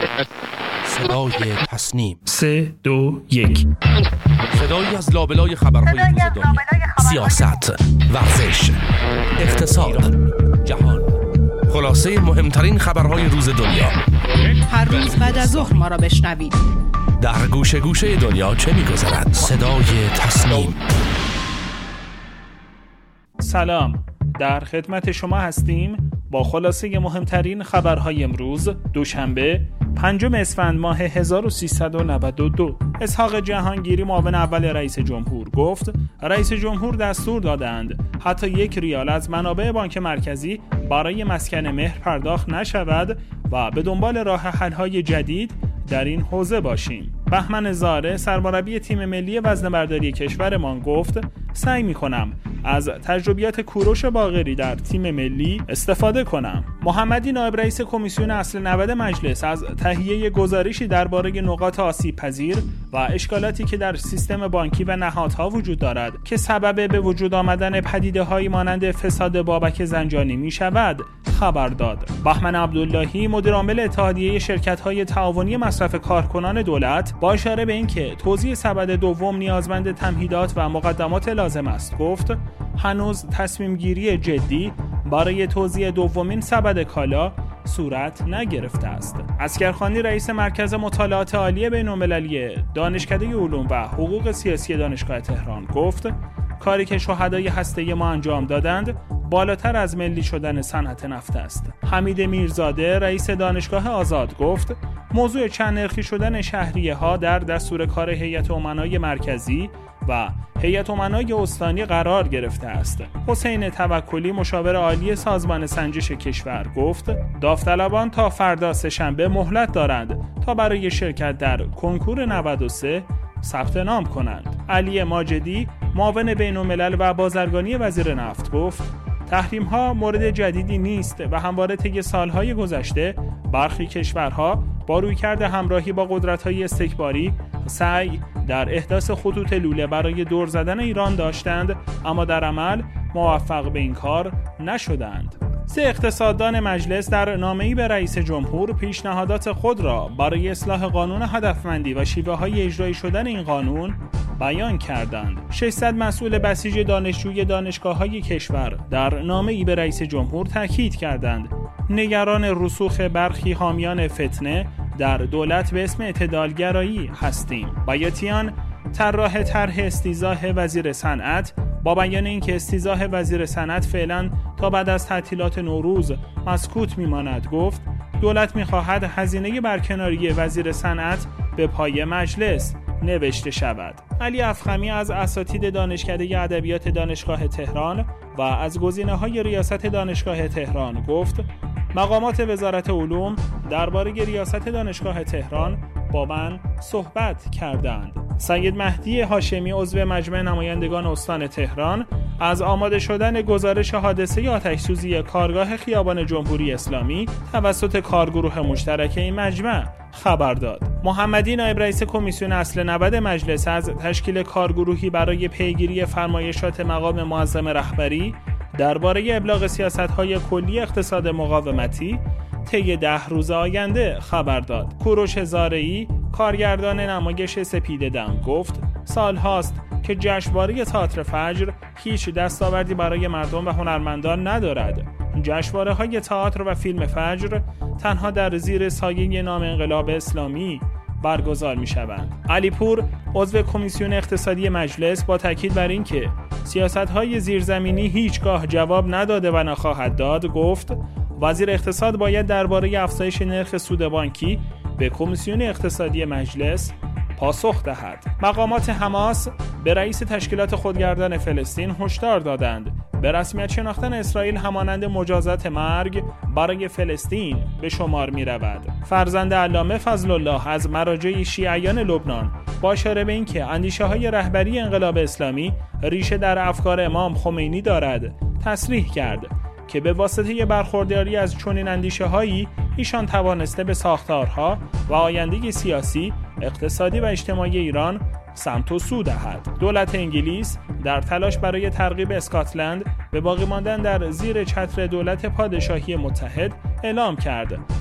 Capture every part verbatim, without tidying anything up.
صدای تصنیم. سه دو یک. صدایی از لابلای خبرهای روز دنیا، سیاست، ورزش، اقتصاد، جهان، خلاصه مهمترین خبرهای روز دنیا. هر روز بعد از ظهر ما را بشنوید. در گوشه گوشه دنیا چه می‌گذرد؟ صدای تصنیم. سلام، در خدمت شما هستیم با خلاصه مهمترین خبرهای امروز دوشنبه پنجم اسفند ماه هزار و سیصد و نود و دو. اسحاق جهانگیری معاون اول رئیس جمهور گفت رئیس جمهور دستور دادند حتی یک ریال از منابع بانک مرکزی برای مسکن مهر پرداخت نشود و به دنبال راه حل‌های جدید در این حوزه باشیم. بهمن زاره سرمربی تیم ملی وزنه‌برداری کشورمان گفت سعی می‌کنم از تجربیات کوروش باقری در تیم ملی استفاده کنم. محمدی نایب رئیس کمیسیون اصل نود مجلس از تهیه گزارشی درباره نقاط آسیب پذیر و اشکالاتی که در سیستم بانکی و نهادها وجود دارد که سبب به وجود آمدن پدیده‌هایی مانند فساد بابک زنجانی می‌شود خبر داد. بهمن عبداللهی مدیر عامل اتحادیه شرکت‌های تعاونی مصرف کارکنان دولت با اشاره به اینکه توزیع سبد دوم نیازمند تمهیدات و مقدمات لازم است گفت هنوز تصمیم گیری جدی برای توزیع دومین سبد کالا صورت نگرفته است. عسگرخانی رئیس مرکز مطالعات عالی بین‌المللی دانشکده علوم و حقوق سیاسی دانشگاه تهران گفت کاری که شهدای هسته‌ای ما انجام دادند بالاتر از ملی شدن صنعت نفت است. حمید میرزاده رئیس دانشگاه آزاد گفت موضوع چند نرخی شدن شهریه ها در دستور کار هیئت امنای مرکزی و هیئت امنای استانی قرار گرفته است. حسین توکلی مشاور عالی سازمان سنجش کشور گفت داوطلبان تا فردا سه‌شنبه مهلت دارند تا برای شرکت در کنکور نود و سه ثبت نام کنند. علی ماجدی معاون بین‌الملل و بازرگانی وزیر نفت گفت تحریم ها مورد جدیدی نیست و همواره طی سالهای گذشته برخی کشورها با رویکرد همراهی با قدرت‌های استکباری سعی در احداث خطوط لوله برای دور زدن ایران داشتند اما در عمل موفق به این کار نشدند. سه اقتصاددان مجلس در نامه‌ای به رئیس جمهور پیشنهادات خود را برای اصلاح قانون هدفمندی و شیوه‌های اجرایی شدن این قانون بیان کردند. ششصد مسئول بسیج دانشجوی دانشگاه‌های کشور در نامه‌ای به رئیس جمهور تاکید کردند نگران رسوخ برخی حامیان فتنه در دولت به اسم اعتدالگرایی هستیم. بیاتیان طراح طرح استیضاح وزیر صنعت با بیان اینکه استیضاح وزیر صنعت فعلا تا بعد از تعطیلات نوروز مسکوت میماند گفت دولت میخواهد هزینه برکناری وزیر صنعت به پای مجلس نوشته شود. علی افخمی از اساتید دانشکده ادبیات دانشگاه تهران و از گزینه‌های ریاست دانشگاه تهران گفت مقامات وزارت علوم درباره ریاست دانشگاه تهران با من صحبت کردند. سید مهدی هاشمی عضو مجمع نمایندگان استان تهران از آماده شدن گزارش حادثه آتش‌سوزی کارگاه خیابان جمهوری اسلامی توسط کارگروه مشترک این مجمع خبر داد. محمدی نایب رئیس کمیسیون اصل نود مجلس از تشکیل کارگروهی برای پیگیری فرمایشات مقام معظم رهبری درباره ابلاغ سیاست‌های کلی اقتصاد مقاومتی طی ده روز آینده خبر داد. کوروش زارعی کارگردان نمایش سپید دم گفت سال هاست که جشنواره تئاتر فجر هیچ دستاوردی برای مردم و هنرمندان ندارد. جشنواره‌های تئاتر و فیلم فجر تنها در زیر سایه نام انقلاب اسلامی برگزار می‌شوند. علیپور عضو کمیسیون اقتصادی مجلس با تاکید بر اینکه سیاست‌های زیرزمینی هیچگاه جواب نداده و نخواهد داد گفت وزیر اقتصاد باید درباره افزایش نرخ سود بانکی به کمیسیون اقتصادی مجلس پاسخ دهد. مقامات حماس به رئیس تشکیلات خودگردان فلسطین هشدار دادند به رسمیت شناختن اسرائیل همانند مجازات مرگ برای فلسطین به شمار می رود. فرزند علامه فضل الله از مراجع شیعیان لبنان با اشاره به اینکه اندیشه های رهبری انقلاب اسلامی ریشه در افکار امام خمینی دارد تصریح کرد که به واسطه برخورداری از چنین اندیشه‌هایی ایشان توانسته به ساختارها و آینده سیاسی، اقتصادی و اجتماعی ایران سمت و سو دهد. دولت انگلیس در تلاش برای ترغیب اسکاتلند به باقی ماندن در زیر چتر دولت پادشاهی متحد اعلام کرد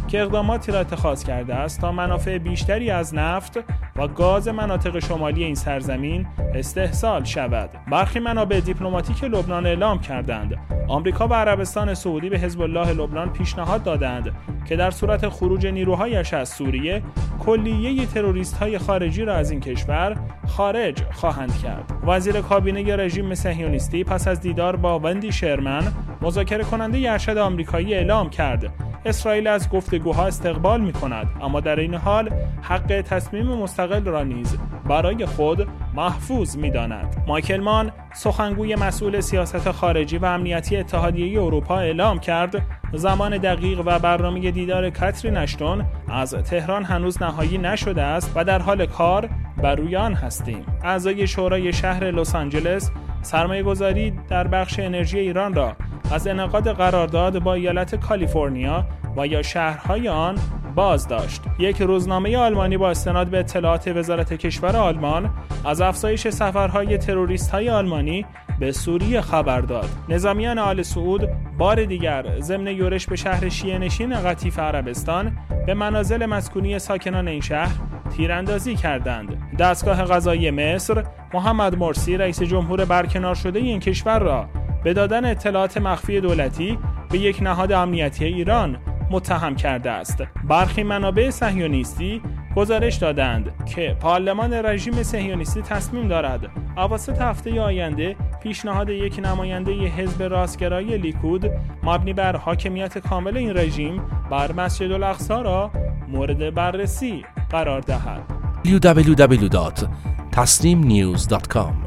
که اقداماتی را اتخاذ کرده است تا منافع بیشتری از نفت و گاز مناطق شمالی این سرزمین استحصال شود. برخی منابع دیپلماتیک لبنان اعلام کردند آمریکا و عربستان سعودی به حزب الله لبنان پیشنهاد دادند که در صورت خروج نیروهایش از سوریه کلیه تروریست‌های خارجی را از این کشور خارج خواهند کرد. وزیر کابینه رژیم صهیونیستی پس از دیدار با وندی شرمن، مذاکره کننده ارشد آمریکایی، اعلام کرد اسرائیل از گفتگوها استقبال می‌کند، اما در این حال حق تصمیم مستقل را نیز برای خود محفوظ می‌داند. مایکل مان، سخنگوی مسئول سیاست خارجی و امنیتی اتحادیه اروپا، اعلام کرد زمان دقیق و برنامه دیدار کاترین اشتون از تهران هنوز نهایی نشده است و در حال کار بر روی آن هستیم. اعضای شورای شهر لس آنجلس سرمایه‌گذاری در بخش انرژی ایران را از انعقاد قرارداد با ایالت کالیفرنیا و یا شهرهای آن باز داشت. یک روزنامه آلمانی با استناد به اطلاعات وزارت کشور آلمان از افزایش سفرهای تروریست‌های آلمانی به سوریه خبر داد. نظامیان آل سعود بار دیگر ضمن یورش به شهر شیعه نشین قطیف عربستان به منازل مسکونی ساکنان این شهر تیراندازی کردند. دستگاه قضایی مصر محمد مرسی، رئیس جمهور برکنار شده این کشور را به دادن اطلاعات مخفی دولتی به یک نهاد امنیتی ایران متهم کرده است. برخی منابع صهیونیستی گزارش دادند که پارلمان رژیم صهیونیستی تصمیم دارد اواسط هفته آینده پیشنهاد یک نماینده حزب راستگرای لیکود مبنی بر حاکمیت کامل این رژیم بر مسجد الاقصی را مورد بررسی قرار دهد. دبلیو دبلیو دبلیو دات تصنیم نیوز دات کام